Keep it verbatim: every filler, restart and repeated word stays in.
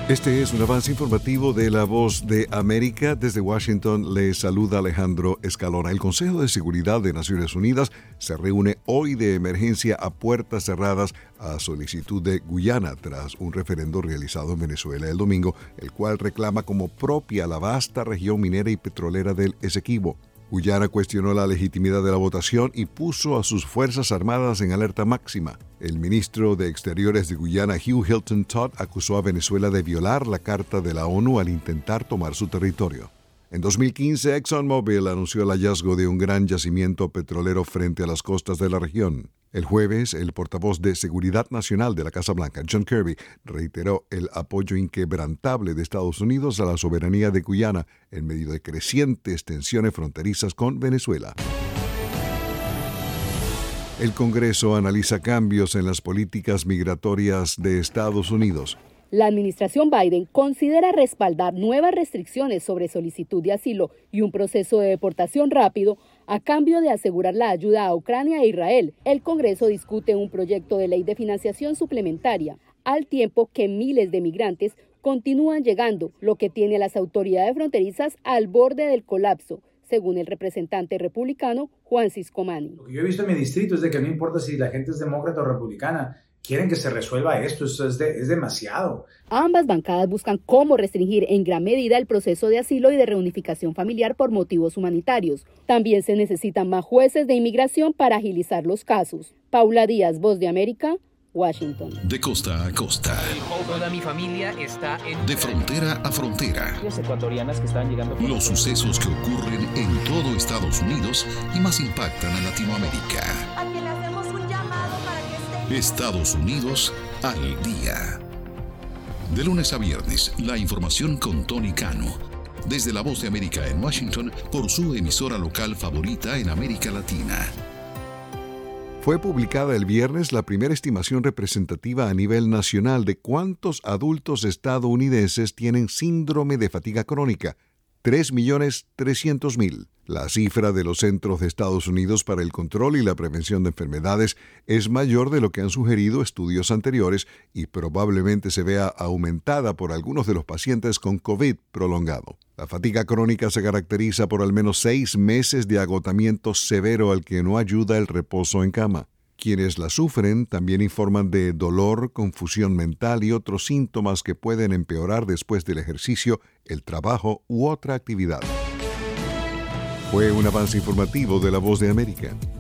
Este es un avance informativo de La Voz de América. Desde Washington le saluda Alejandro Escalona. El Consejo de Seguridad de Naciones Unidas se reúne hoy de emergencia a puertas cerradas a solicitud de Guyana tras un referendo realizado en Venezuela el domingo, el cual reclama como propia la vasta región minera y petrolera del Esequibo. Guyana cuestionó la legitimidad de la votación y puso a sus Fuerzas Armadas en alerta máxima. El ministro de Exteriores de Guyana, Hugh Hilton Todd, acusó a Venezuela de violar la Carta de la ONU al intentar tomar su territorio. En dos mil quince, ExxonMobil anunció el hallazgo de un gran yacimiento petrolero frente a las costas de la región. El jueves, el portavoz de Seguridad Nacional de la Casa Blanca, John Kirby, reiteró el apoyo inquebrantable de Estados Unidos a la soberanía de Guyana en medio de crecientes tensiones fronterizas con Venezuela. El Congreso analiza cambios en las políticas migratorias de Estados Unidos. La administración Biden considera respaldar nuevas restricciones sobre solicitud de asilo y un proceso de deportación rápido a cambio de asegurar la ayuda a Ucrania e Israel. El Congreso discute un proyecto de ley de financiación suplementaria, al tiempo que miles de migrantes continúan llegando, lo que tiene a las autoridades fronterizas al borde del colapso, según el representante republicano Juan Ciscomani. Lo que yo he visto en mi distrito es de que no importa si la gente es demócrata o republicana, quieren que se resuelva esto, eso es, de, es demasiado. Ambas bancadas buscan cómo restringir en gran medida el proceso de asilo y de reunificación familiar por motivos humanitarios. También se necesitan más jueces de inmigración para agilizar los casos. Paula Díaz, Voz de América, Washington. De costa a costa. Toda mi familia está en... De frontera a frontera. Las ecuatorianas que están llegando... Los sucesos que ocurren en todo Estados Unidos y más impactan a Latinoamérica. A quien le hacemos un llamado para que esté... Estados Unidos al día. De lunes a viernes, la información con Tony Cano. Desde La Voz de América en Washington, por su emisora local favorita en América Latina. Fue publicada el viernes la primera estimación representativa a nivel nacional de cuántos adultos estadounidenses tienen síndrome de fatiga crónica, tres millones trescientos mil. La cifra de los Centros de Estados Unidos para el Control y la Prevención de Enfermedades es mayor de lo que han sugerido estudios anteriores y probablemente se vea aumentada por algunos de los pacientes con COVID prolongado. La fatiga crónica se caracteriza por al menos seis meses de agotamiento severo al que no ayuda el reposo en cama. Quienes la sufren también informan de dolor, confusión mental y otros síntomas que pueden empeorar después del ejercicio, el trabajo u otra actividad. Fue un avance informativo de La Voz de América.